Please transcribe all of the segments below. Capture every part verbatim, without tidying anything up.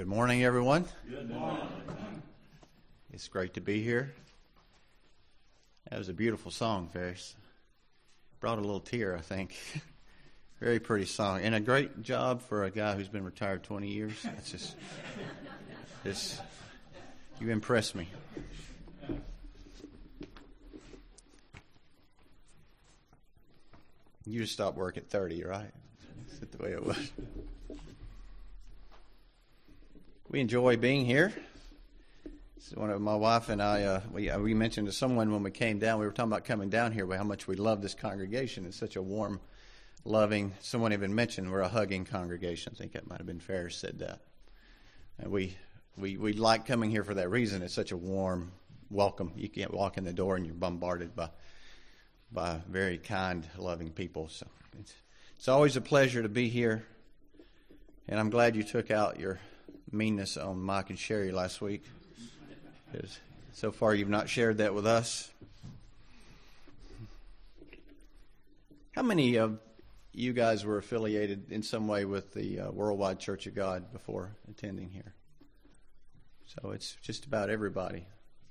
Good morning, everyone. Good morning. It's great to be here. That was a beautiful song, Ferris. Brought a little tear, I think. Very pretty song. And a great job for a guy who's been retired twenty years. That's just, just you impressed me. You just stopped work at thirty, right? That's the way it was. We enjoy being here. So one of my wife and I, uh, we uh, we mentioned to someone when we came down, we were talking about coming down here, how much we love this congregation. It's such a warm, loving. Someone even mentioned we're a hugging congregation. I think that might have been Ferris said that. And we we we like coming here for that reason. It's such a warm welcome. You can't walk in the door and you're bombarded by by very kind, loving people. So it's it's always a pleasure to be here. And I'm glad you took out your meanness on Mike and Sherry last week. Because so far you've not shared that with us. How many of you guys were affiliated in some way with the uh, Worldwide Church of God before attending here? So it's just about everybody.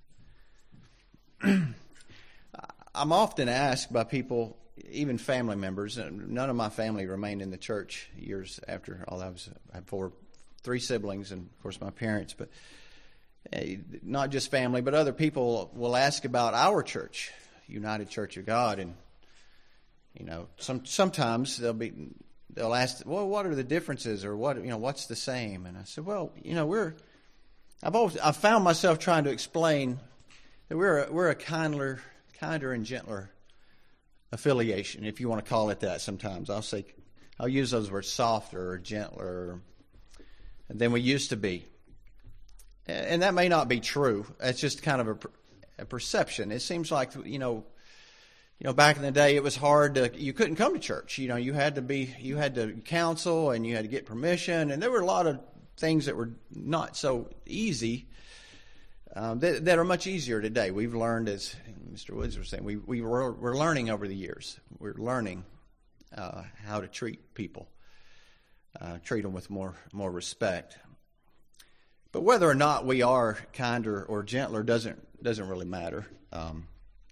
I'm often asked by people, even family members, none of my family remained in the church years after all I was, I had four three siblings and, of course, my parents, but uh, not just family, but other people will ask about our church, United Church of God, and, you know, some sometimes they'll be, they'll ask, well, what are the differences, or what, you know, what's the same? And I said, well, you know, we're, I've always, I've found myself trying to explain that we're a, we're a kinder, kinder and gentler affiliation, if you want to call it that sometimes. I'll say, I'll use those words, softer or gentler than we used to be. And that may not be true. It's just kind of a, a perception. It seems like, you know, you know, back in the day, it was hard to, you couldn't come to church. You know, you had to be, you had to counsel and you had to get permission. And there were a lot of things that were not so easy um, that, that are much easier today. We've learned, as Mister Woods was saying, we, we were, we're learning over the years. We're learning uh, how to treat people. Uh, treat them with more more respect. But whether or not we are kinder or gentler doesn't doesn't really matter. Um,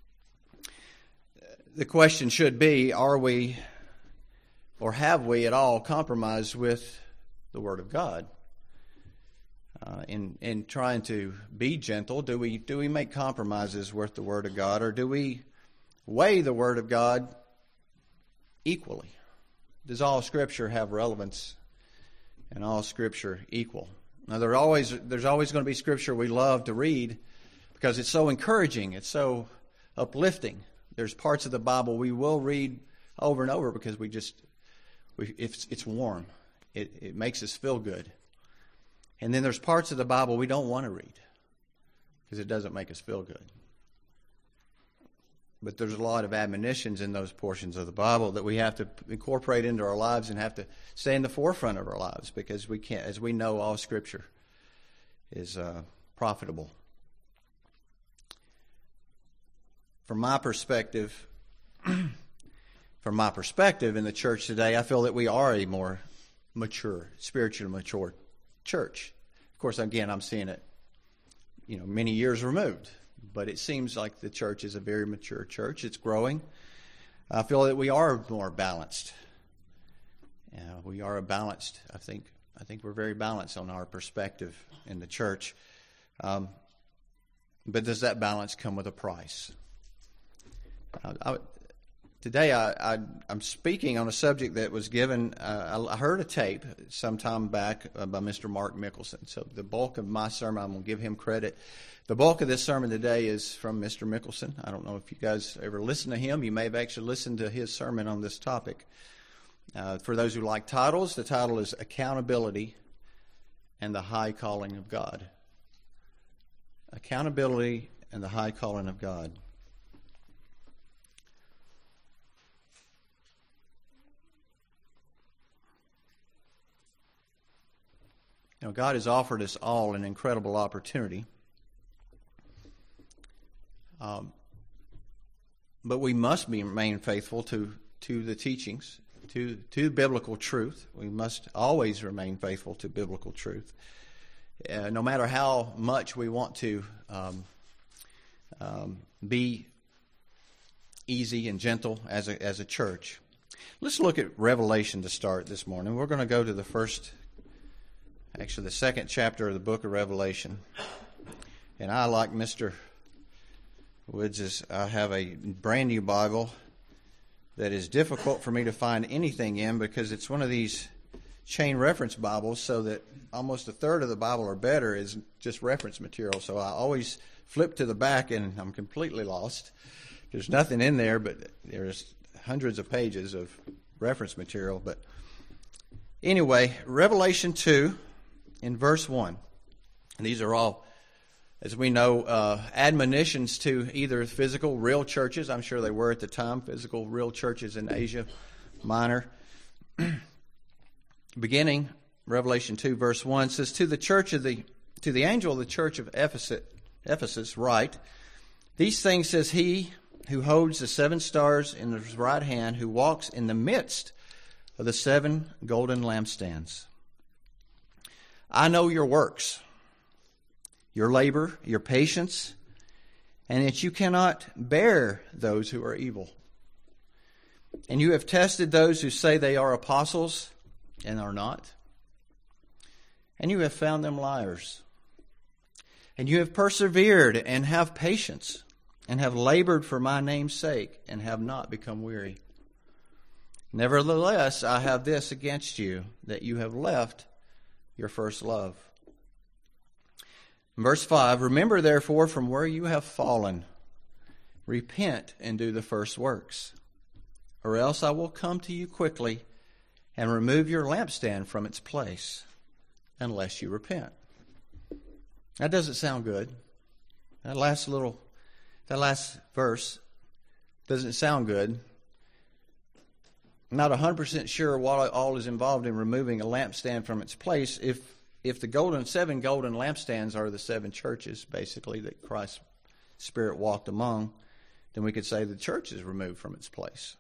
the question should be: are we, or have we at all, compromised with the Word of God? Uh, in in trying to be gentle, do we do we make compromises with the Word of God, or do we weigh the Word of God equally? Does all Scripture have relevance and all Scripture equal? Now, there always there's always going to be Scripture we love to read because it's so encouraging, it's so uplifting. There's parts of the Bible we will read over and over because we just we, it's it's warm, it it makes us feel good. And then there's parts of the Bible we don't want to read because it doesn't make us feel good. But there's a lot of admonitions in those portions of the Bible that we have to incorporate into our lives and have to stay in the forefront of our lives because we can't, as we know, all Scripture is uh, profitable. From my perspective, from my perspective in the church today, I feel that we are a more mature, spiritually mature church. Of course, again, I'm seeing it, you know, many years removed. But it seems like the church is a very mature church. It's growing. I feel that we are more balanced. Uh, we are a balanced. I think. I think we're very balanced on our perspective in the church. Um, but does that balance come with a price? Uh, I, today, I, I, I'm speaking on a subject that was given. Uh, I, I heard a tape some time back uh, by Mister Mark Mickelson. So the bulk of my sermon, I'm going to give him credit. The bulk of this sermon today is from Mister Mickelson. I don't know if you guys ever listen to him. You may have actually listened to his sermon on this topic. Uh, for those who like titles, the title is Accountability and the High Calling of God. Accountability and the High Calling of God. You know, God has offered us all an incredible opportunity. Um, but we must be remain faithful to, to the teachings, to, to biblical truth. We must always remain faithful to biblical truth. uh, no matter how much we want to um, um, be easy and gentle as a as a church. Let's look at Revelation to start this morning. We're going to go to the first, actually the second chapter of the book of Revelation. And I, like Mister Woods, is, I have a brand new Bible that is difficult for me to find anything in because it's one of these chain reference Bibles, so that almost a third of the Bible or better is just reference material. So I always flip to the back and I'm completely lost. There's nothing in there, but there's hundreds of pages of reference material. But anyway, Revelation two in verse one. And these are all, as we know, uh, admonitions to either physical, real churches. I'm sure they were at the time, physical, real churches in Asia Minor. Beginning, Revelation two, verse one says, "To the church of the to the angel of the church of Ephesus, Ephesus write, these things says he who holds the seven stars in his right hand, who walks in the midst of the seven golden lampstands. I know your works, your labor, your patience, and that you cannot bear those who are evil. And you have tested those who say they are apostles and are not. And you have found them liars. And you have persevered and have patience, and have labored for my name's sake, and have not become weary. Nevertheless, I have this against you, that you have left your first love." Verse five, "Remember therefore from where you have fallen, repent and do the first works, or else I will come to you quickly and remove your lampstand from its place, unless you repent." That doesn't sound good. That last little, that last verse doesn't sound good. I'm not one hundred percent sure what all is involved in removing a lampstand from its place. If if the golden seven golden lampstands are the seven churches, basically, that Christ's Spirit walked among, then we could say the church is removed from its place.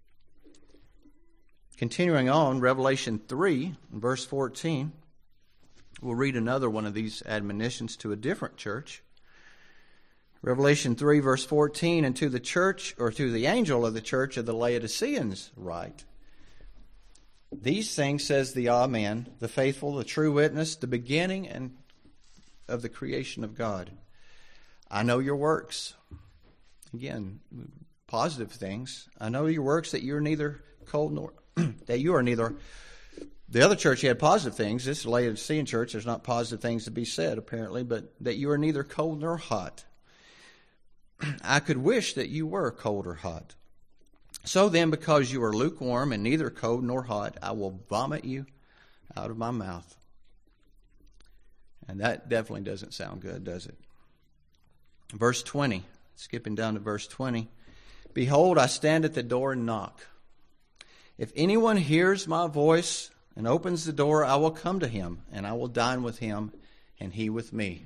Continuing on, Revelation three, verse fourteen, we'll read another one of these admonitions to a different church. Revelation three, verse fourteen, "And to the church, or to the angel of the church of the Laodiceans write, these things says the Amen, the faithful, the true witness, the beginning and of the creation of God. I know your works." Again, positive things. "I know your works, that you are neither cold nor that you are neither." The other church had positive things. This Laodicean church, there's not positive things to be said, apparently, but "that you are neither cold nor hot. I could wish that you were cold or hot. So then, because you are lukewarm and neither cold nor hot, I will vomit you out of my mouth." And that definitely doesn't sound good, does it? Verse twenty, skipping down to verse twenty. "Behold, I stand at the door and knock. If anyone hears my voice and opens the door, I will come to him, and I will dine with him, and he with me.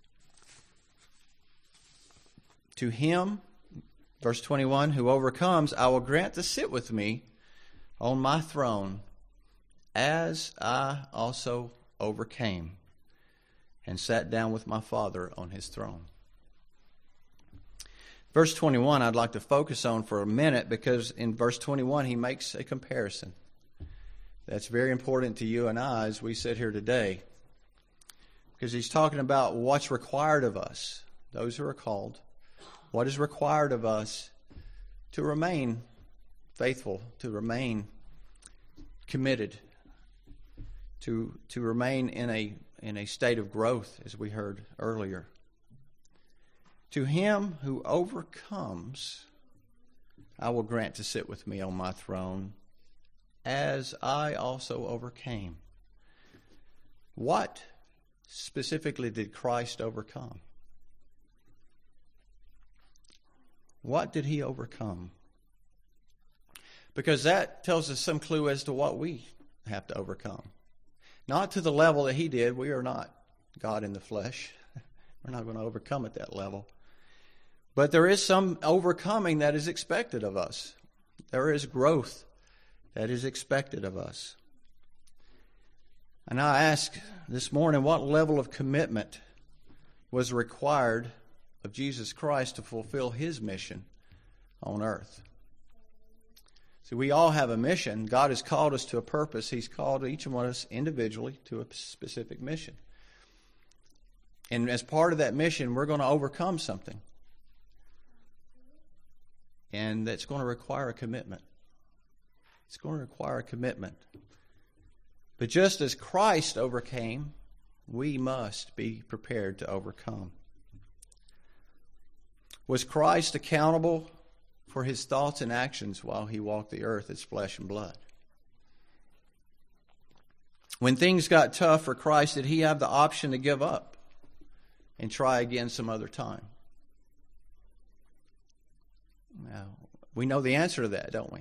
To him," verse twenty-one, "who overcomes, I will grant to sit with me on my throne, as I also overcame and sat down with my Father on his throne." Verse twenty-one I'd like to focus on for a minute, because in verse twenty-one he makes a comparison that's very important to you and I as we sit here today, because he's talking about what's required of us, those who are called. What is required of us to remain faithful, to remain committed, to to remain in a in a state of growth, as we heard earlier. "To him who overcomes, I will grant to sit with me on my throne, as I also overcame." What specifically did Christ overcome? What did he overcome? Because that tells us some clue as to what we have to overcome. Not to the level that he did. We are not God in the flesh. We're not going to overcome at that level. But there is some overcoming that is expected of us. There is growth that is expected of us. And I ask this morning, what level of commitment was required of Jesus Christ to fulfill his mission on earth? See, we all have a mission. God has called us to a purpose. He's called each one of us individually to a specific mission. And as part of that mission, we're going to overcome something. And that's going to require a commitment. It's going to require a commitment. But just as Christ overcame, we must be prepared to overcome. Was Christ accountable for his thoughts and actions while he walked the earth as flesh and blood? When things got tough for Christ, did he have the option to give up and try again some other time? Now, we know the answer to that, don't we?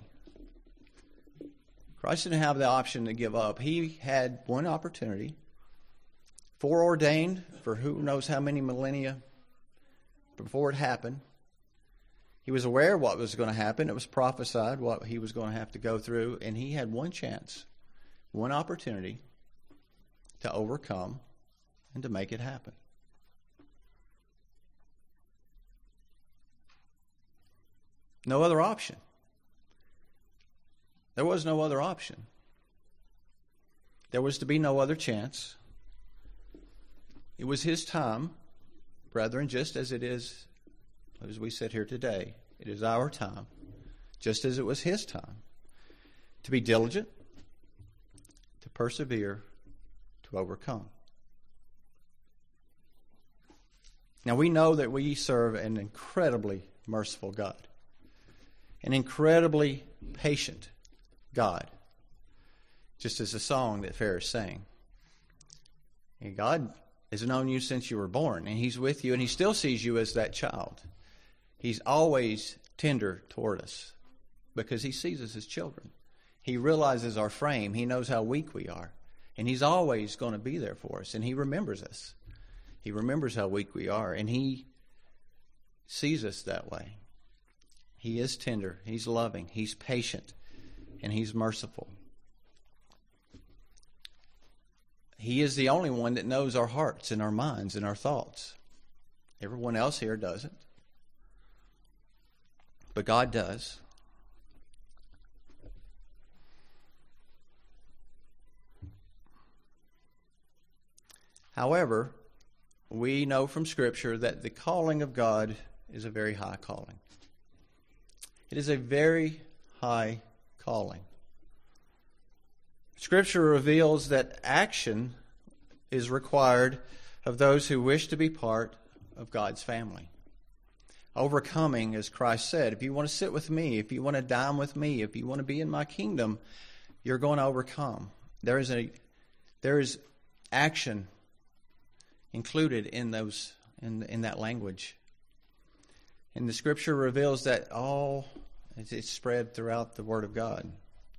Christ didn't have the option to give up. He had one opportunity, foreordained for who knows how many millennia before it happened. He was aware of what was going to happen. It was prophesied what he was going to have to go through, and he had one chance, one opportunity to overcome and to make it happen. No other option. There was no other option. There was to be no other chance. It was his time, brethren, just as it is, as we sit here today. It is our time, just as it was his time, to be diligent, to persevere, to overcome. Now we know that we serve an incredibly merciful God, an incredibly patient God, just as the song that Ferris sang. And God has known you since you were born, and he's with you, and he still sees you as that child. He's always tender toward us because he sees us as children. He realizes our frame. He knows how weak we are, and he's always going to be there for us, and he remembers us. He remembers how weak we are, and he sees us that way. He is tender. He's loving. He's patient. And he's merciful. He is the only one that knows our hearts and our minds and our thoughts. Everyone else here doesn't. But God does. However, we know from Scripture that the calling of God is a very high calling. It is a very high calling. Scripture reveals that action is required of those who wish to be part of God's family. Overcoming, as Christ said, if you want to sit with me, if you want to dine with me, if you want to be in my kingdom, you're going to overcome. There is a there is action included in those in in that language. And the Scripture reveals that all it's spread throughout the Word of God.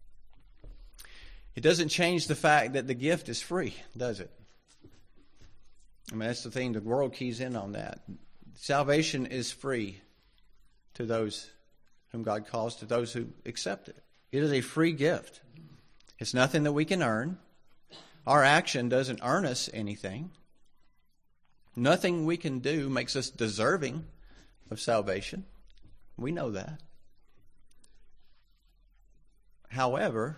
It doesn't change the fact that the gift is free, does it? I mean, that's the thing. The world keys in on that. Salvation is free to those whom God calls, to those who accept it. It is a free gift. It's nothing that we can earn. Our action doesn't earn us anything. Nothing we can do makes us deserving of salvation. We know that. However,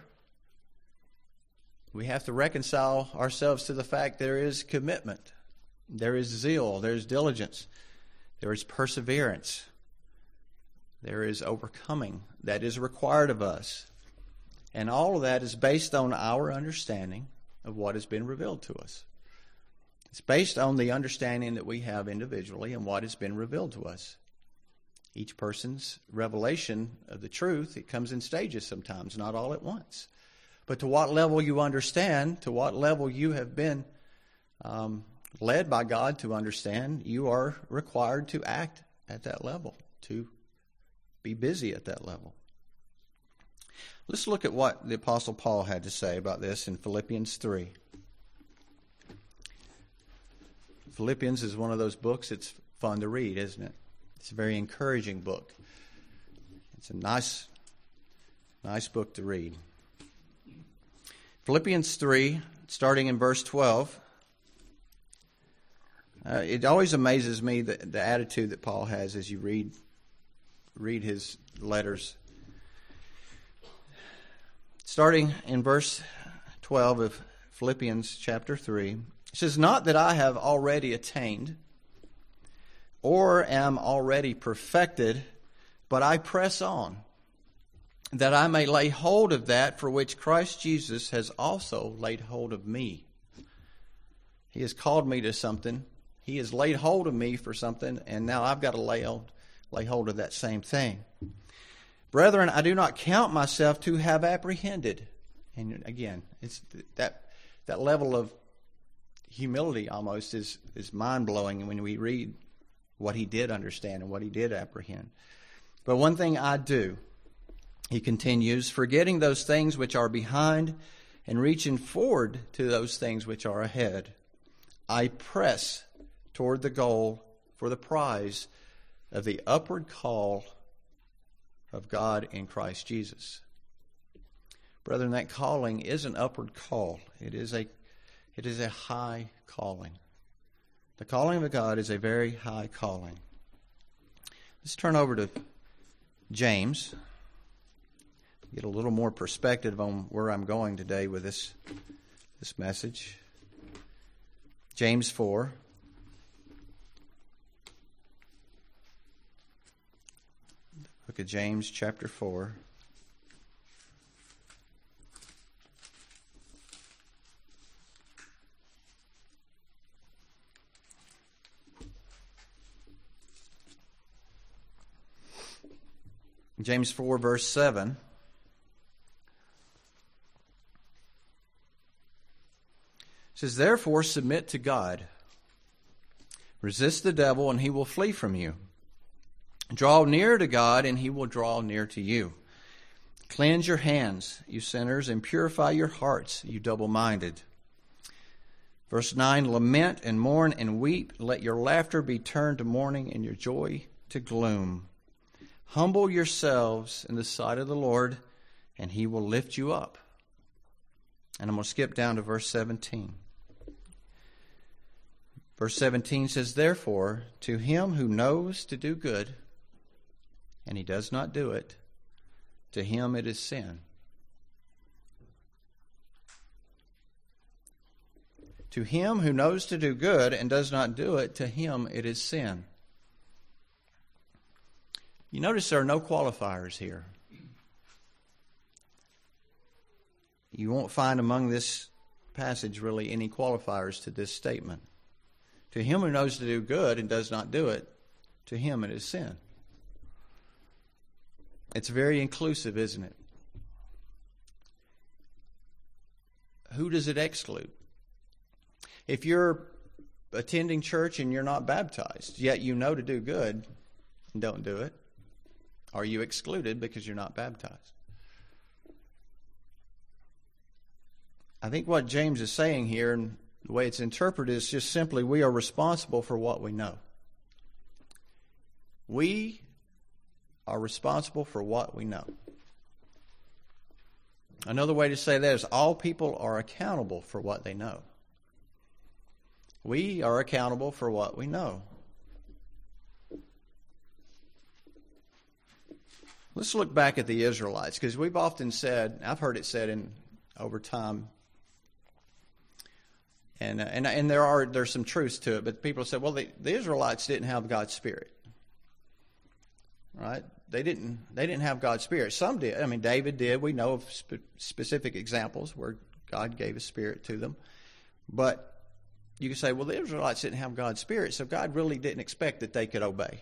we have to reconcile ourselves to the fact there is commitment, there is zeal, there is diligence, there is perseverance, there is overcoming that is required of us. And all of that is based on our understanding of what has been revealed to us. It's based on the understanding that we have individually and what has been revealed to us. Each person's revelation of the truth, it comes in stages sometimes, not all at once. But to what level you understand, to what level you have been um, led by God to understand, you are required to act at that level, to be busy at that level. Let's look at what the Apostle Paul had to say about this in Philippians three. Philippians is one of those books it's fun to read, isn't it? It's a very encouraging book. It's a nice, nice book to read. Philippians three, starting in verse twelve. Uh, it always amazes me the, the attitude that Paul has as you read read his letters. Starting in verse twelve of Philippians chapter three, it says, "Not that I have already attained or am already perfected, but I press on, that I may lay hold of that for which Christ Jesus has also laid hold of me." He has called me to something. He has laid hold of me for something, and now I've got to lay hold, lay hold of that same thing. "Brethren, I do not count myself to have apprehended." And again, it's that that level of humility almost is, is mind-blowing when we read what he did understand and what he did apprehend. "But one thing I do," he continues, "forgetting those things which are behind and reaching forward to those things which are ahead, I press toward the goal for the prize of the upward call of God in Christ Jesus." Brethren, that calling is an upward call. It is a, it is a high calling. The calling of God is a very high calling. Let's turn over to James. Get a little more perspective on where I'm going today with this, this message. James four. Book of James, chapter four. James four, verse seven. It says, "Therefore submit to God. Resist the devil, and he will flee from you. Draw near to God, and he will draw near to you. Cleanse your hands, you sinners, and purify your hearts, you double-minded." Verse nine, "Lament and mourn and weep. Let your laughter be turned to mourning and your joy to gloom. Humble yourselves in the sight of the Lord, and he will lift you up." And I'm going to skip down to verse seventeen. Verse seventeen says, "Therefore, to him who knows to do good, and he does not do it, to him it is sin." To him who knows to do good and does not do it, to him it is sin. You notice there are no qualifiers here. You won't find among this passage really any qualifiers to this statement. To him who knows to do good and does not do it, to him it is sin. It's very inclusive, isn't it? Who does it exclude? If you're attending church and you're not baptized, yet you know to do good and don't do it, are you excluded because you're not baptized? I think what James is saying here, and the way it's interpreted, is just simply we are responsible for what we know. We are responsible for what we know. Another way to say that is all people are accountable for what they know. We are accountable for what we know. Let's look back at the Israelites, because we've often said, I've heard it said in over time, and and and there are there's some truths to it, but people say, well, the, the Israelites didn't have God's Spirit, right? They didn't they didn't have God's Spirit. Some did. I mean, David did. We know of spe- specific examples where God gave His Spirit to them, but you can say, well, the Israelites didn't have God's Spirit, so God really didn't expect that they could obey.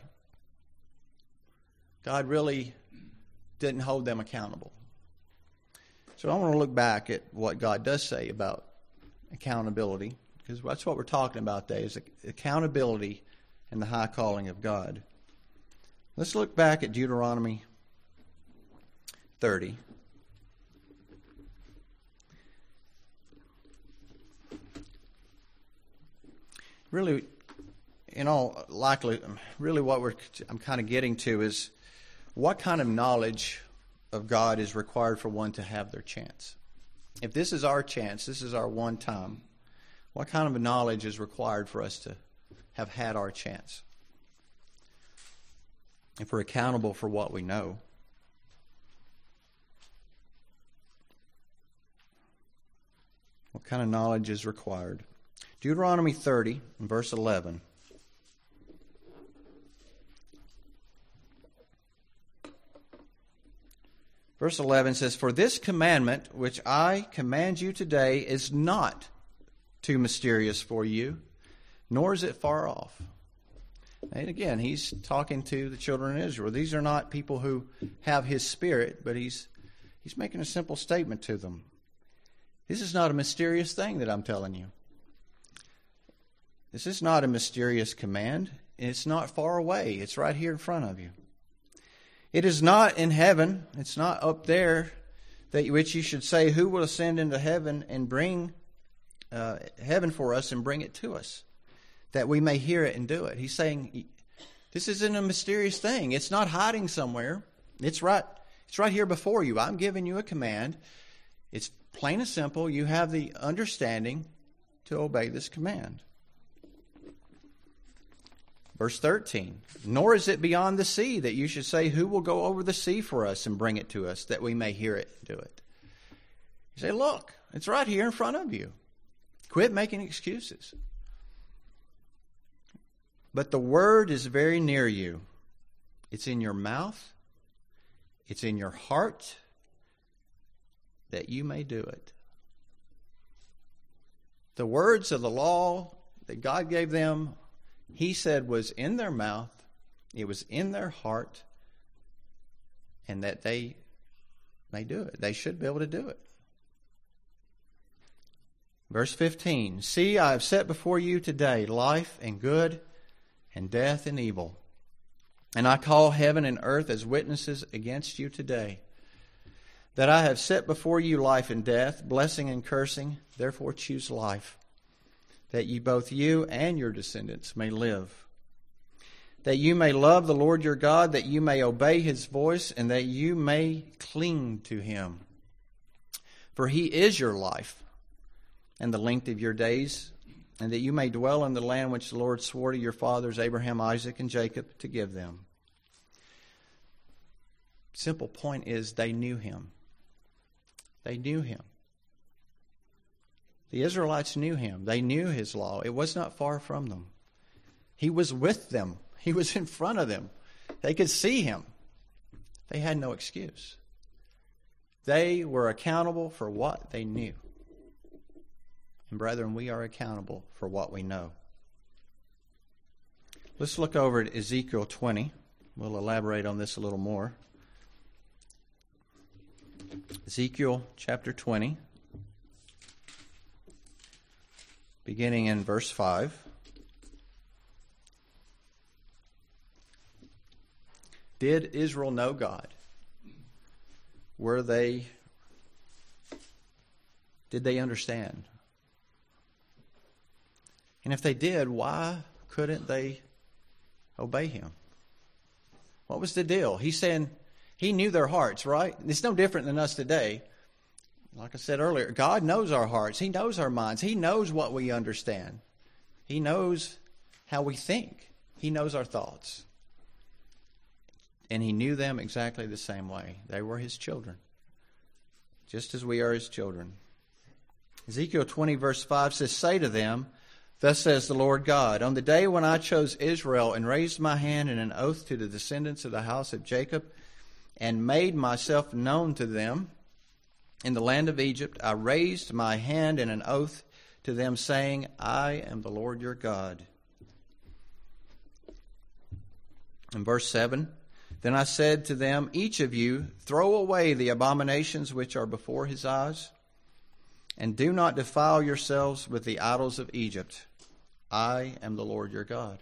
God really didn't hold them accountable. So I want to look back at what God does say about accountability, because that's what we're talking about today, is accountability and the high calling of God. Let's look back at Deuteronomy thirty. Really, in all likelihood, really what we're I'm kind of getting to is what kind of knowledge of God is required for one to have their chance. if this is our chance, this is our one time, what kind of knowledge is required for us to have had our chance? If we're accountable for what we know. What kind of knowledge is required? Deuteronomy thirty, verse eleven. Verse eleven says, "For this commandment which I command you today is not too mysterious for you, nor is it far off." And again, he's talking to the children of Israel. These are not people who have his spirit, but he's he's making a simple statement to them. This is not a mysterious thing that I'm telling you. This is not a mysterious command. It's not far away. It's right here in front of you. It is not in heaven. It's not up there, that which you should say, who will ascend into heaven and bring uh, heaven for us and bring it to us, that we may hear it and do it. He's saying, this isn't a mysterious thing. It's not hiding somewhere. It's right, it's right here before you. I'm giving you a command. It's plain and simple. You have the understanding to obey this command. Verse thirteen, "Nor is it beyond the sea that you should say, who will go over the sea for us and bring it to us, that we may hear it and do it." You say, look, it's right here in front of you. Quit making excuses. But the word is very near you. It's in your mouth. It's in your heart, that you may do it. The words of the law that God gave them, he said, was in their mouth, it was in their heart, and that they may do it. They should be able to do it. Verse fifteen, "See, I have set before you today life and good, and death and evil. And I call heaven and earth as witnesses against you today, that I have set before you life and death, blessing and cursing. Therefore choose life, that ye both you and your descendants may live. That you may love the Lord your God, that you may obey his voice, and that you may cling to him. For he is your life, and the length of your days, and that you may dwell in the land which the Lord swore to your fathers, Abraham, Isaac, and Jacob, to give them." Simple point is, they knew him. They knew him. The Israelites knew him. They knew his law. It was not far from them. He was with them. He was in front of them. They could see him. They had no excuse. They were accountable for what they knew. And brethren, we are accountable for what we know. Let's look over at Ezekiel twenty. We'll elaborate on this a little more. Ezekiel chapter twenty, beginning in verse five. Did Israel know God? Were they, did they understand? And if they did, why couldn't they obey him? What was the deal? He's saying he knew their hearts, right? It's no different than us today. Like I said earlier, God knows our hearts. He knows our minds. He knows what we understand. He knows how we think. He knows our thoughts. And he knew them exactly the same way. They were his children, just as we are his children. Ezekiel twenty verse five says, "Say to them, thus says the Lord God, on the day when I chose Israel and raised my hand in an oath to the descendants of the house of Jacob and made myself known to them in the land of Egypt, I raised my hand in an oath to them, saying, I am the Lord your God." In verse seven, "Then I said to them, each of you, throw away the abominations which are before his eyes, and do not defile yourselves with the idols of Egypt. I am the Lord your God."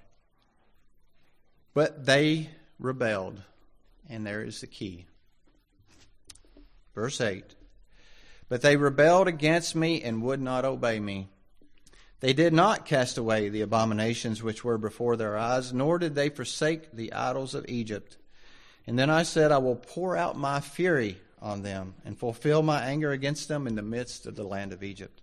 But they rebelled, and there is the key. Verse eight, "But they rebelled against me and would not obey me. They did not cast away the abominations which were before their eyes, nor did they forsake the idols of Egypt. And then I said, I will pour out my fury on them and fulfill my anger against them in the midst of the land of Egypt.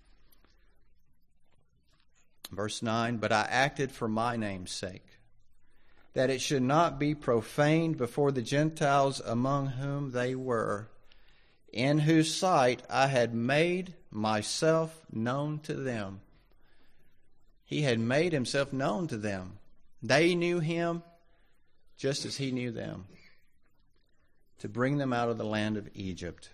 Verse nine, but I acted for my name's sake, that it should not be profaned before the Gentiles among whom they were, in whose sight I had made myself known to them. He had made himself known to them. They knew him just as he knew them, to bring them out of the land of Egypt.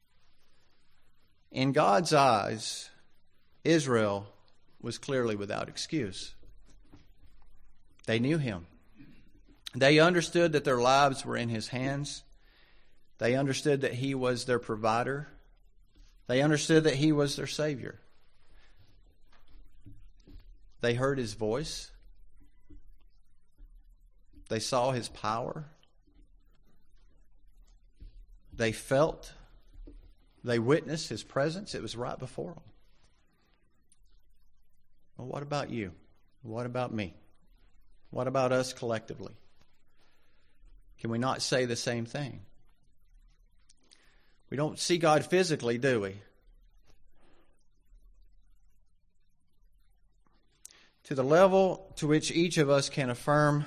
In God's eyes, Israel was clearly without excuse. They knew him. They understood that their lives were in his hands. They understood that he was their provider. They understood that he was their Savior. They heard his voice. They saw his power. They felt, they witnessed his presence. It was right before them. Well, what about you? What about me? What about us collectively? Can we not say the same thing? We don't see God physically, do we? To the level to which each of us can affirm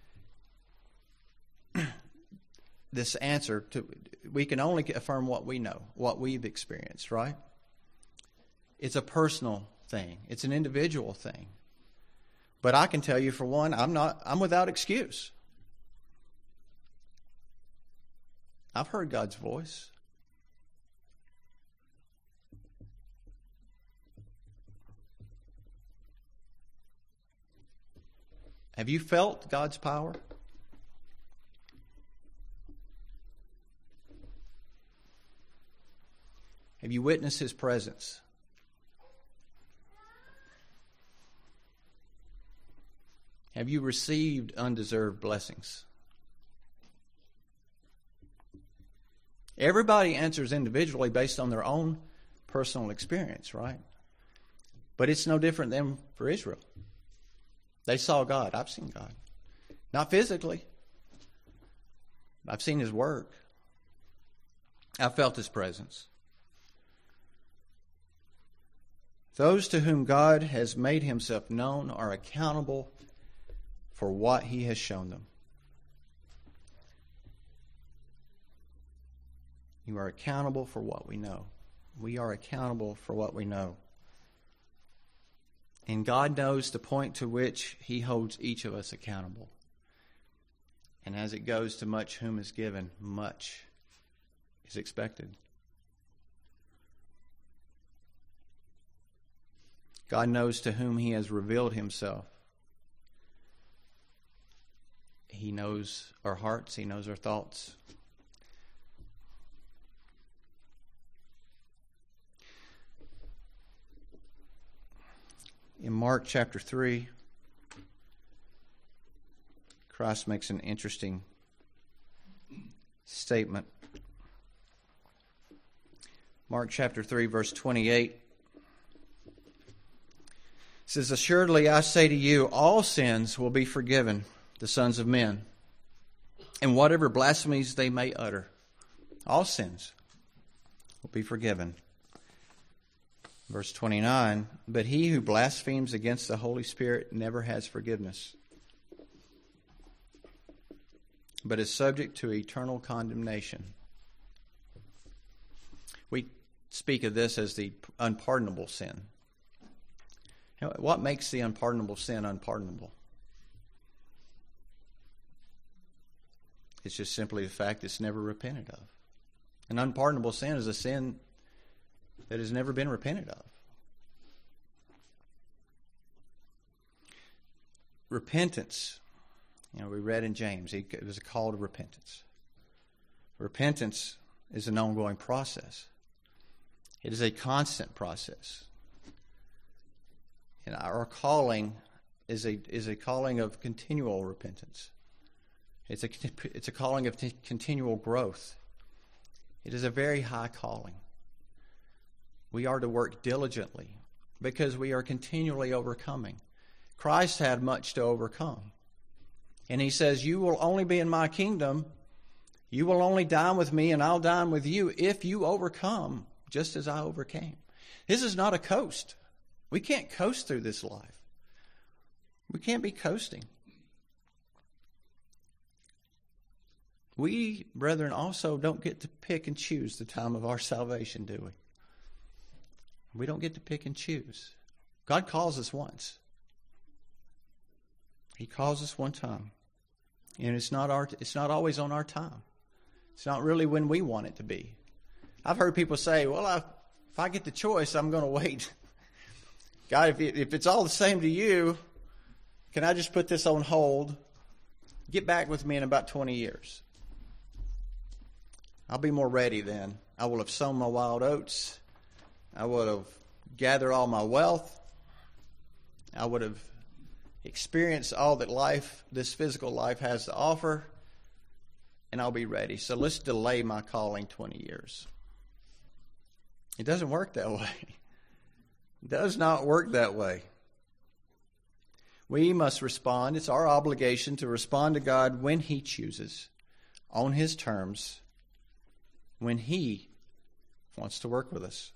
this answer, to, we can only affirm what we know, what we've experienced, right? It's a personal thing. It's an individual thing. But I can tell you, for one, I'm not, I'm without excuse. I've heard God's voice. Have you felt God's power? Have you witnessed his presence? Have you received undeserved blessings? Everybody answers individually based on their own personal experience, right? But it's no different than for Israel. They saw God. I've seen God. Not physically. I've seen his work. I've felt his presence. Those to whom God has made himself known are accountable for what he has shown them. You are accountable for what we know. We are accountable for what we know. And God knows the point to which he holds each of us accountable. And as it goes to much whom is given, much is expected. God knows to whom he has revealed himself. He knows our hearts. He knows our thoughts. In Mark chapter three, Christ makes an interesting statement. Mark chapter three, verse twenty-eight. Says, assuredly I say to you, all sins will be forgiven the sons of men, and whatever blasphemies they may utter, all sins will be forgiven. Verse twenty-nine, but he who blasphemes against the Holy Spirit never has forgiveness, but is subject to eternal condemnation. We speak of this as the unpardonable sin. What makes the unpardonable sin unpardonable? It's just simply the fact it's never repented of. An unpardonable sin is a sin that has never been repented of. Repentance. You know, we read in James, it was a call to repentance. Repentance is an ongoing process. It is a constant process. And our calling is a is a calling of continual repentance. It's a it's a calling of t- continual growth. It is a very high calling. We are to work diligently because we are continually overcoming. Christ had much to overcome. And he says, you will only be in my kingdom You will only dine with me, and I'll dine with you if you overcome, just as I overcame. This is not a coast. We can't coast through this life. We can't be coasting. We, brethren, also don't get to pick and choose the time of our salvation, do we? We don't get to pick and choose. God calls us once. He calls us one time. And it's not our, it's not always on our time. It's not really when we want it to be. I've heard people say, well, I, if I get the choice, I'm going to wait. God, if, it, if it's all the same to you, can I just put this on hold? Get back with me in about twenty years. I'll be more ready then. I will have sown my wild oats. I would have gathered all my wealth. I would have experienced all that life, this physical life, has to offer. And I'll be ready. So let's delay my calling twenty years. It doesn't work that way. It does not work that way. We must respond. It's our obligation to respond to God when He chooses, on His terms, when He wants to work with us.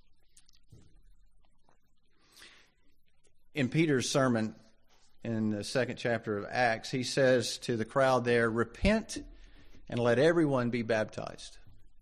In Peter's sermon in the second chapter of Acts, he says to the crowd there, repent and let everyone be baptized.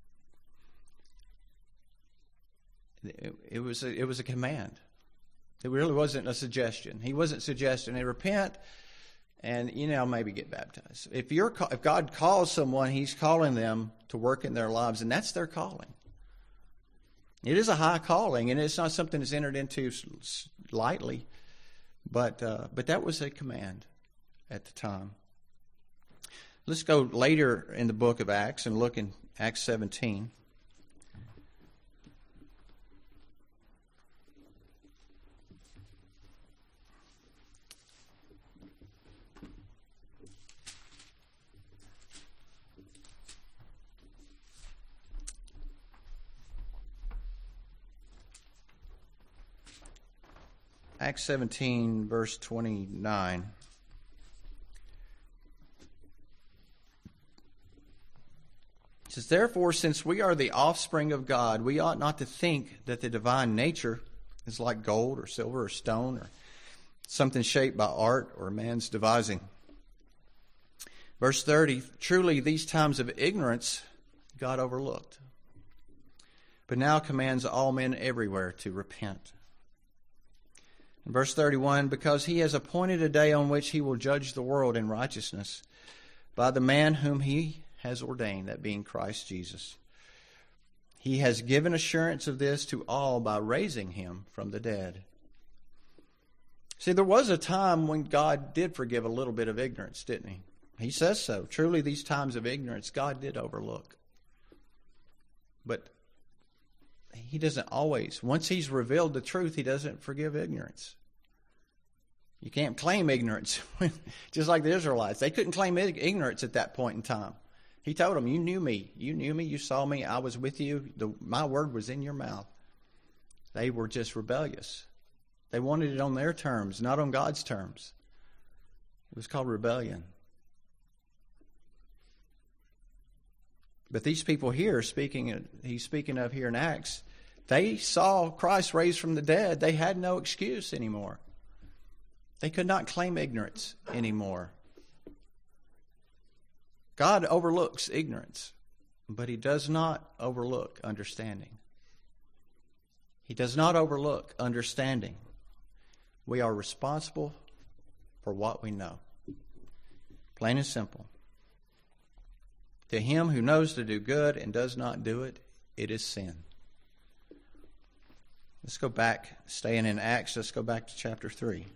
It, it was a, it was a command. It really wasn't a suggestion. He wasn't suggesting, hey, repent and, you know, maybe get baptized. If you're if God calls someone, He's calling them to work in their lives, and that's their calling. It is a high calling, and it's not something that's entered into lightly, but uh, but that was a command at the time. Let's go later in the book of Acts and look in Acts seventeen. Acts seventeen, verse twenty-nine. It says, therefore, since we are the offspring of God, we ought not to think that the divine nature is like gold or silver or stone or something shaped by art or man's devising. Verse thirty, truly these times of ignorance God overlooked, but now commands all men everywhere to repent. In verse thirty-one, because He has appointed a day on which He will judge the world in righteousness by the man whom He has ordained, that being Christ Jesus. He has given assurance of this to all by raising Him from the dead. See, there was a time when God did forgive a little bit of ignorance, didn't He? He says so. Truly, these times of ignorance God did overlook. But He doesn't always. Once He's revealed the truth, He doesn't forgive ignorance. You can't claim ignorance. Just like the Israelites. They couldn't claim ignorance at that point in time. He told them, you knew me. You knew me. You saw me. I was with you. The, my word was in your mouth. They were just rebellious. They wanted it on their terms, not on God's terms. It was called rebellion. But these people here, speaking, he's speaking of here in Acts, they saw Christ raised from the dead. They had no excuse anymore. They could not claim ignorance anymore. God overlooks ignorance, but He does not overlook understanding. He does not overlook understanding. We are responsible for what we know. Plain and simple. To him who knows to do good and does not do it, it is sin. Let's go back, staying in Acts, let's go back to chapter three.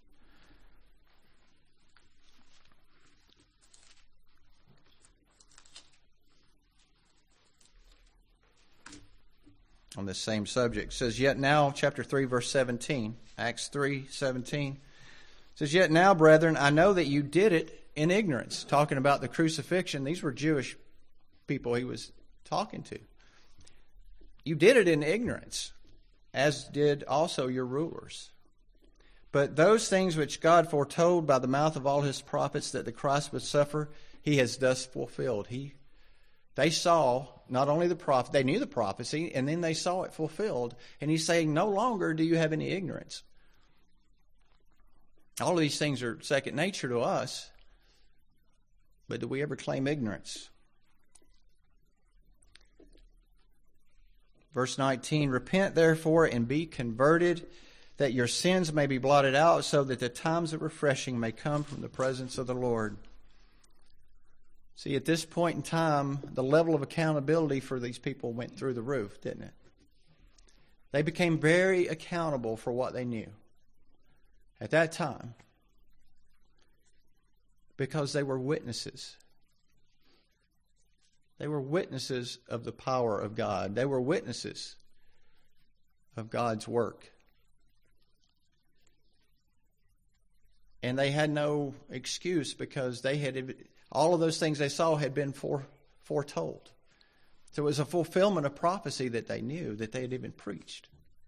On this same subject. It says, yet now, chapter three, verse seventeen, Acts three, seventeen. It says, yet now, brethren, I know that you did it in ignorance. Talking about the crucifixion. These were Jewish people He was talking to. You did it in ignorance, as did also your rulers. But those things which God foretold by the mouth of all His prophets that the Christ would suffer, He has thus fulfilled. He They saw not only the prophet, they knew the prophecy, and then they saw it fulfilled. And he's saying, no longer do you have any ignorance. All of these things are second nature to us, but do we ever claim ignorance? Verse nineteen, repent therefore and be converted, that your sins may be blotted out, so that the times of refreshing may come from the presence of the Lord. See, at this point in time, the level of accountability for these people went through the roof, didn't it? They became very accountable for what they knew at that time, because they were witnesses. They were witnesses of the power of God. They were witnesses of God's work. And they had no excuse, because they had all of those things they saw had been fore, foretold. So it was a fulfillment of prophecy that they knew, that they had even preached.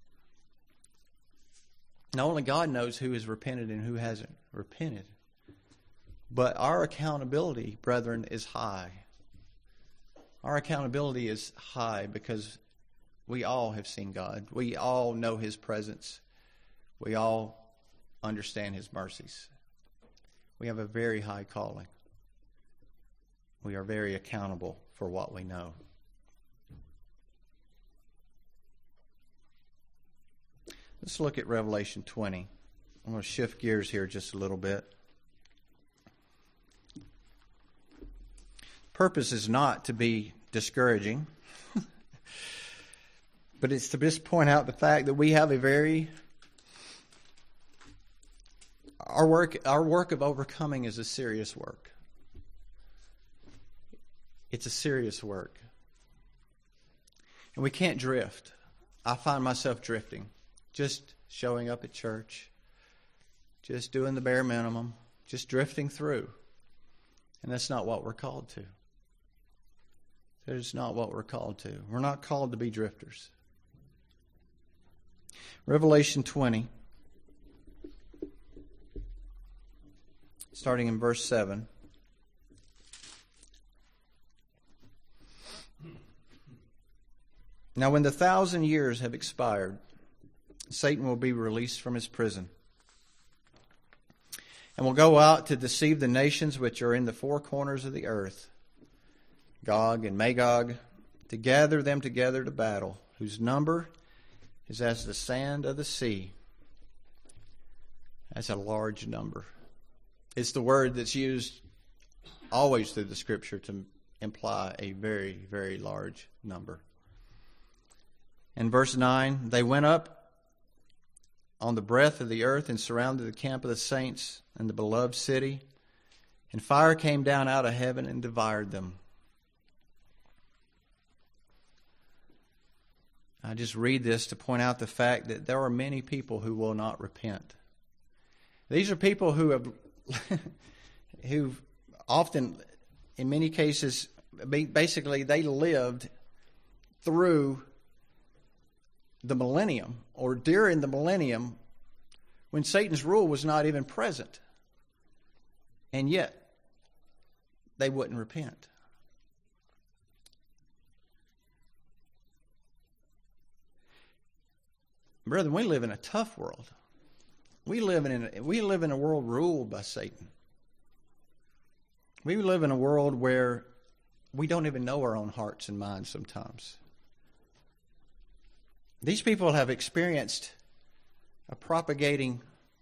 Not only God knows who has repented and who hasn't repented, but our accountability, brethren, is high. Our accountability is high because we all have seen God. We all know His presence. We all understand His mercies. We have a very high calling. We are very accountable for what we know. Let's look at Revelation twenty. I'm going to shift gears here just a little bit. Purpose is not to be discouraging, but it's to just point out the fact that we have a very our work our work of overcoming is a serious work. It's a serious work. And we can't drift. I find myself drifting, just showing up at church, just doing the bare minimum, just drifting through. And that's not what we're called to. That is not what we're called to. We're not called to be drifters. Revelation twenty, starting in verse seven. Now when the thousand years have expired, Satan will be released from his prison and will go out to deceive the nations which are in the four corners of the earth, Gog and Magog, to gather them together to battle, whose number is as the sand of the sea. That's a large number. It's the word that's used always through the Scripture to imply a very, very large number. In verse nine, they went up on the breadth of the earth and surrounded the camp of the saints and the beloved city, and fire came down out of heaven and devoured them. I just read this to point out the fact that there are many people who will not repent. These are people who have, who often, in many cases, basically they lived through the millennium, or during the millennium, when Satan's rule was not even present. And yet, they wouldn't repent. Brethren, we live in a tough world. We live in a, we live in a world ruled by Satan. We live in a world where we don't even know our own hearts and minds sometimes. These people have experienced a propagating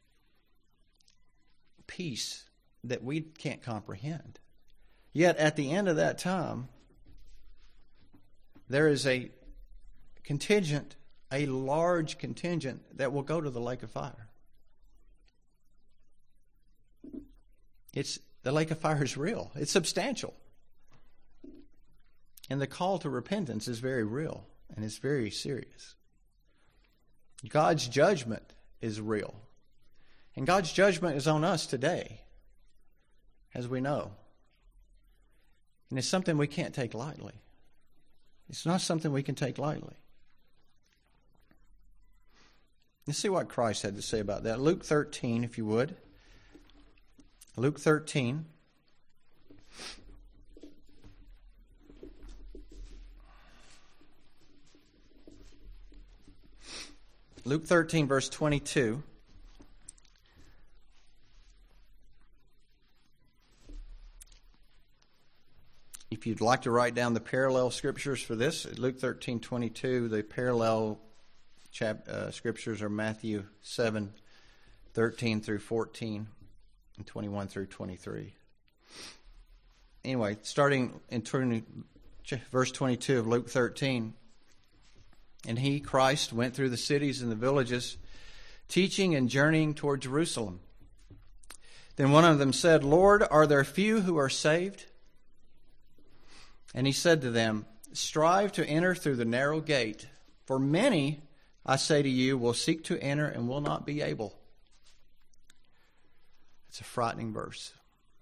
peace that we can't comprehend. Yet at the end of that time, there is a contingent, a large contingent that will go to the lake of fire. It's the lake of fire is real. It's substantial. And the call to repentance is very real and it's very serious. God's judgment is real. And God's judgment is on us today, as we know. And it's something we can't take lightly. It's not something we can take lightly. Let's see what Christ had to say about that. Luke thirteen, if you would. Luke thirteen. Luke thirteen, verse twenty-two. If you'd like to write down the parallel scriptures for this, Luke thirteen twenty-two, the parallel chap, uh, scriptures are Matthew seven thirteen through fourteen and twenty-one through twenty-three. Anyway, starting in twenty, verse twenty-two of Luke thirteen. And he, Christ, went through the cities and the villages, teaching and journeying toward Jerusalem. Then one of them said, Lord, are there few who are saved? And he said to them, strive to enter through the narrow gate, for many, I say to you, will seek to enter and will not be able. It's a frightening verse.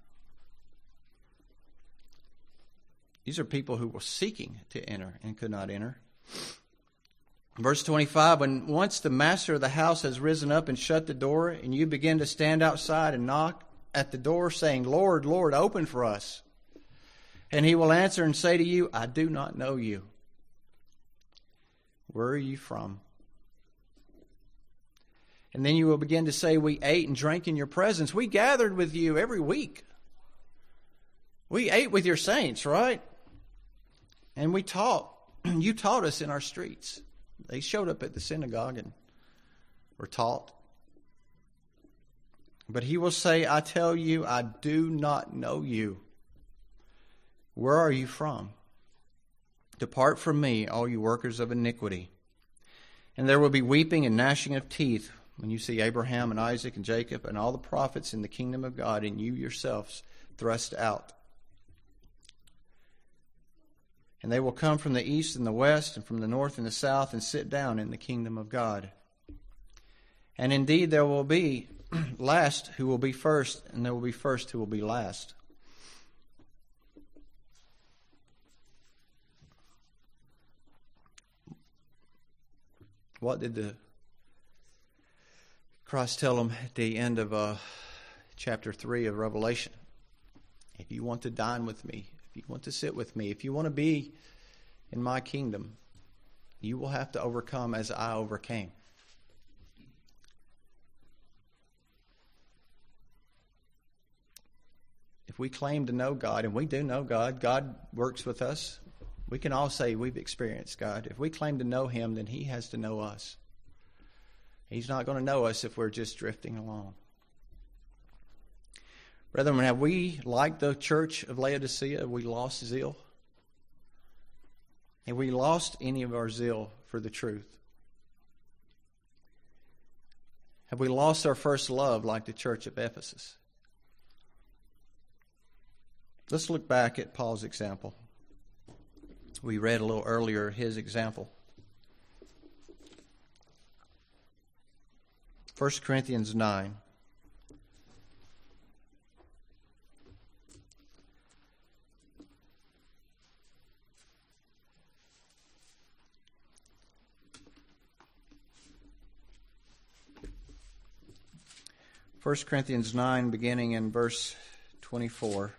These are people who were seeking to enter and could not enter. Verse twenty-five, when once the master of the house has risen up and shut the door, and you begin to stand outside and knock at the door, saying, Lord, Lord, open for us. And he will answer and say to you, I do not know you. Where are you from? And then you will begin to say, we ate and drank in your presence. We gathered with you every week. We ate with your saints, right? And we taught. You taught us in our streets. They showed up at the synagogue and were taught. But he will say, I tell you, I do not know you. Where are you from? Depart from me, all you workers of iniquity. And there will be weeping and gnashing of teeth when you see Abraham and Isaac and Jacob and all the prophets in the kingdom of God, and you yourselves thrust out. And they will come from the east and the west and from the north and the south and sit down in the kingdom of God. And indeed there will be last who will be first, and there will be first who will be last. What did the Christ tell them at the end of uh, chapter three of Revelation? If you want to dine with me, if you want to sit with me, if you want to be in my kingdom, you will have to overcome as I overcame. If we claim to know God, and we do know God, God works with us. We can all say we've experienced God. If we claim to know Him, then He has to know us. He's not going to know us if we're just drifting along. Brethren, have we, like the church of Laodicea, have we lost zeal? Have we lost any of our zeal for the truth? Have we lost our first love like the church of Ephesus? Let's look back at Paul's example. We read a little earlier his example. First Corinthians nine. First Corinthians nine, beginning in verse twenty-four.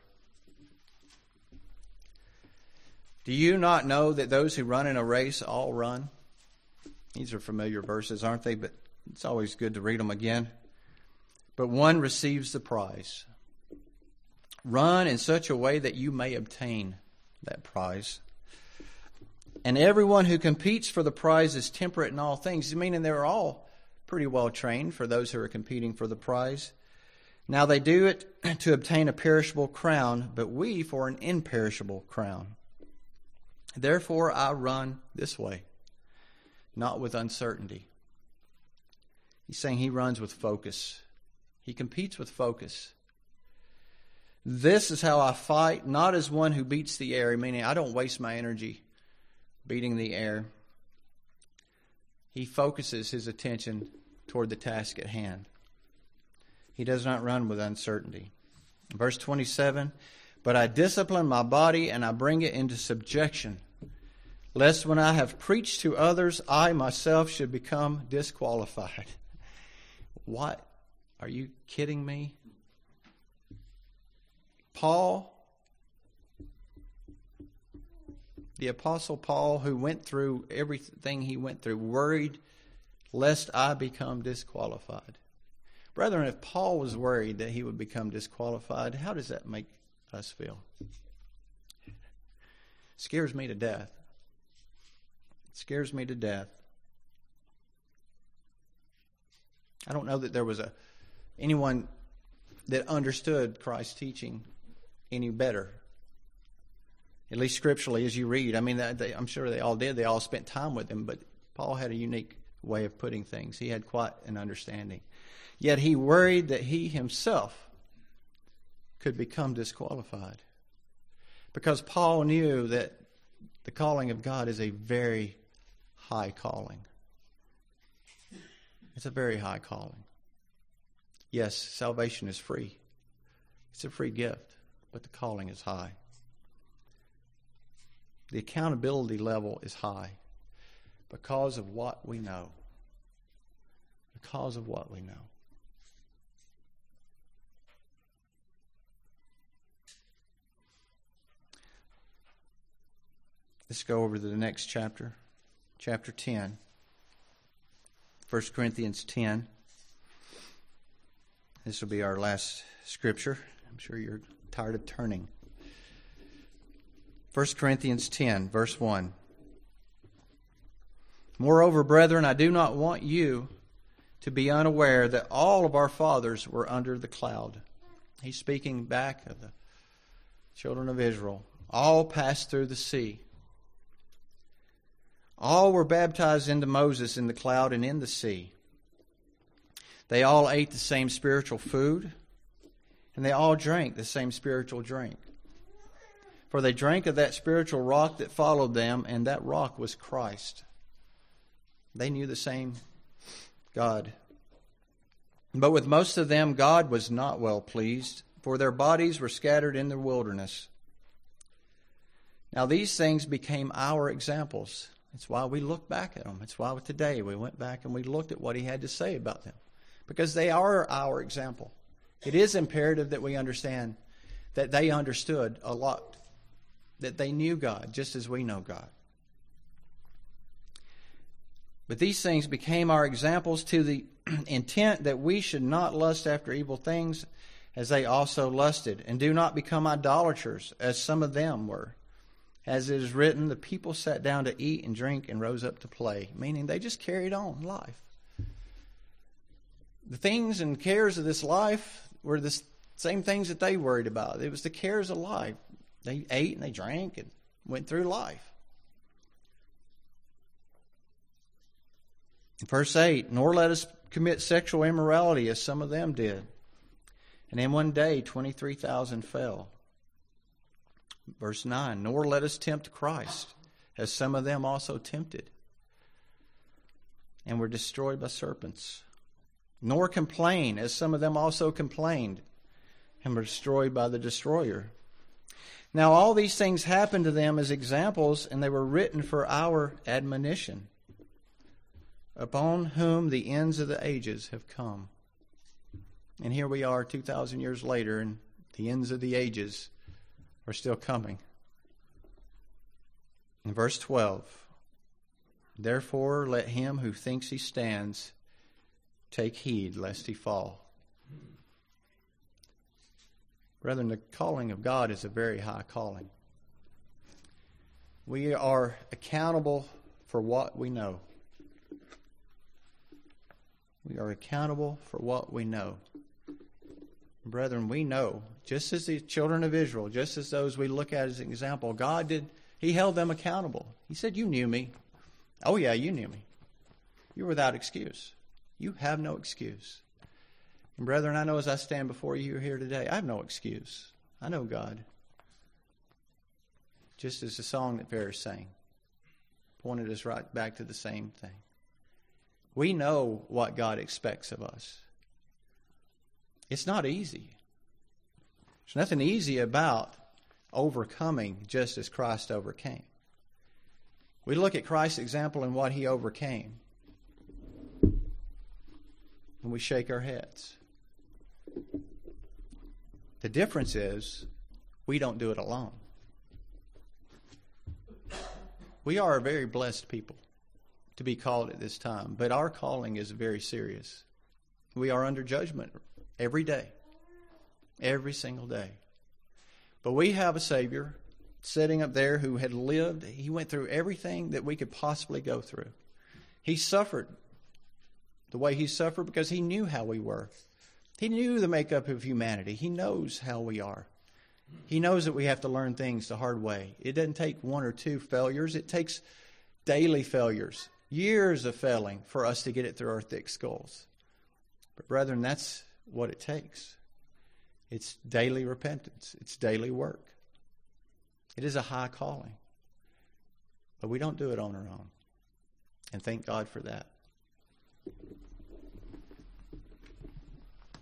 Do you not know that those who run in a race all run? These are familiar verses, aren't they? But it's always good to read them again. But one receives the prize. Run in such a way that you may obtain that prize. And everyone who competes for the prize is temperate in all things, meaning they're all pretty well trained for those who are competing for the prize. Now they do it to obtain a perishable crown, but we for an imperishable crown. Therefore I run this way, not with uncertainty. He's saying he runs with focus. He competes with focus. This is how I fight, not as one who beats the air, meaning I don't waste my energy beating the air. He focuses his attention toward the task at hand. He does not run with uncertainty. Verse twenty-seven, but I discipline my body and I bring it into subjection, lest when I have preached to others, I myself should become disqualified. What? Are you kidding me? Paul, the Apostle Paul, who went through everything he went through, worried lest I become disqualified. Brethren, if Paul was worried that he would become disqualified, how does that make us feel? It scares me to death. It scares me to death. I don't know that there was a anyone that understood Christ's teaching any better. At least scripturally, as you read. I mean, they, I'm sure they all did. They all spent time with him, but Paul had a unique way of putting things. He had quite an understanding. Yet he worried that he himself could become disqualified. Because Paul knew that the calling of God is a very high calling. It's a very high calling. Yes, salvation is free. It's a free gift, but the calling is high. The accountability level is high because of what we know. Because of what we know. Let's go over to the next chapter, chapter ten. First Corinthians ten. This will be our last scripture. I'm sure you're tired of turning. First Corinthians ten, verse one. Moreover, brethren, I do not want you to be unaware that all of our fathers were under the cloud. He's speaking back of the children of Israel. All passed through the sea. All were baptized into Moses in the cloud and in the sea. They all ate the same spiritual food, and they all drank the same spiritual drink. For they drank of that spiritual rock that followed them, and that rock was Christ. They knew the same God. But with most of them, God was not well pleased, for their bodies were scattered in the wilderness. Now these things became our examples. That's why we look back at them. That's why today we went back and we looked at what he had to say about them. Because they are our example. It is imperative that we understand that they understood a lot. That they knew God just as we know God. But these things became our examples to the intent that we should not lust after evil things as they also lusted. And do not become idolaters as some of them were. As it is written, the people sat down to eat and drink and rose up to play. Meaning they just carried on life. The things and cares of this life were the same things that they worried about. It was the cares of life. They ate and they drank and went through life. Verse eight, nor let us commit sexual immorality as some of them did. And in one day twenty-three thousand fell. Verse nine, nor let us tempt Christ, as some of them also tempted, and were destroyed by serpents. Nor complain, as some of them also complained, and were destroyed by the destroyer. Now all these things happened to them as examples, and they were written for our admonition, upon whom the ends of the ages have come. And here we are two thousand years later, and the ends of the ages are still coming. In verse twelve, therefore let him who thinks he stands take heed lest he fall. Brethren, the calling of God is a very high calling. We are accountable for what we know. We are accountable for what we know. Brethren, we know, just as the children of Israel, just as those we look at as an example, God did, He held them accountable. He said, you knew me. Oh yeah, you knew me. You're without excuse. You have no excuse. And brethren, I know as I stand before you here today, I have no excuse. I know God. Just as the song that Ferris sang pointed us right back to the same thing. We know what God expects of us. It's not easy. There's nothing easy about overcoming just as Christ overcame. We look at Christ's example and what He overcame, and we shake our heads. The difference is we don't do it alone. We are a very blessed people to be called at this time. But our calling is very serious. We are under judgment every day, every single day. But we have a Savior sitting up there who had lived. He went through everything that we could possibly go through. He suffered the way he suffered because he knew how we were. He knew the makeup of humanity. He knows how we are. He knows that we have to learn things the hard way. It doesn't take one or two failures. It takes daily failures, years of failing for us to get it through our thick skulls. But brethren, that's what it takes. It's daily repentance. It's daily work. It is a high calling. But we don't do it on our own. And thank God for that.